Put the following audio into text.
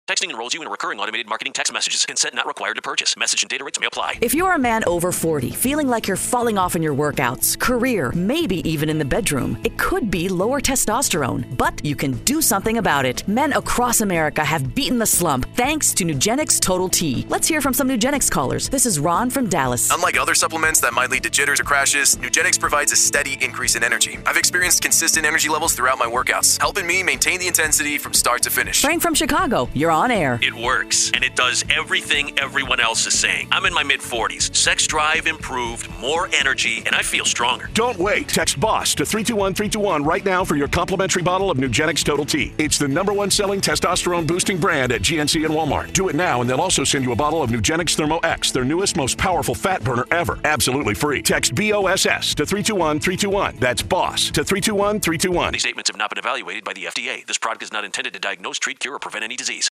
Texting enrolls you in recurring automated marketing text messages. Consent not required to purchase. Message and data rates may apply. If you're a man over 40, feeling like you're falling off in your workouts, career, maybe even in the bedroom, it could be lower testosterone. But you can do something about it. Men across America have beaten the slump thanks to Nugenix Total T. Let's hear from some Nugenix callers. This is Ron from Dallas. Unlike other supplements that might lead to jitters or crashes, Nugenix provides a steady increase in energy. I've experienced consistent energy levels throughout my workouts, helping me maintain the intensity from start to finish. Frank from Chicago, you're on air. It works, and it does everything everyone else is saying. I'm in my mid-40s. Sex drive improved, more energy, and I feel stronger. Don't wait. Text BOSS to 321-321 right now for your complimentary bottle of Nugenix Total T. It's the #1 selling testosterone-boosting brand at GNC and Walmart. Do it now, and they'll also send you a bottle of Nugenix Thermo X, their newest, most powerful fat burner ever. Absolutely free. Text BOSS to 321-321. That's BOSS to 321-321. These statements have not been evaluated by the FDA. This product is not intended to diagnose, treat, cure, or prevent any disease.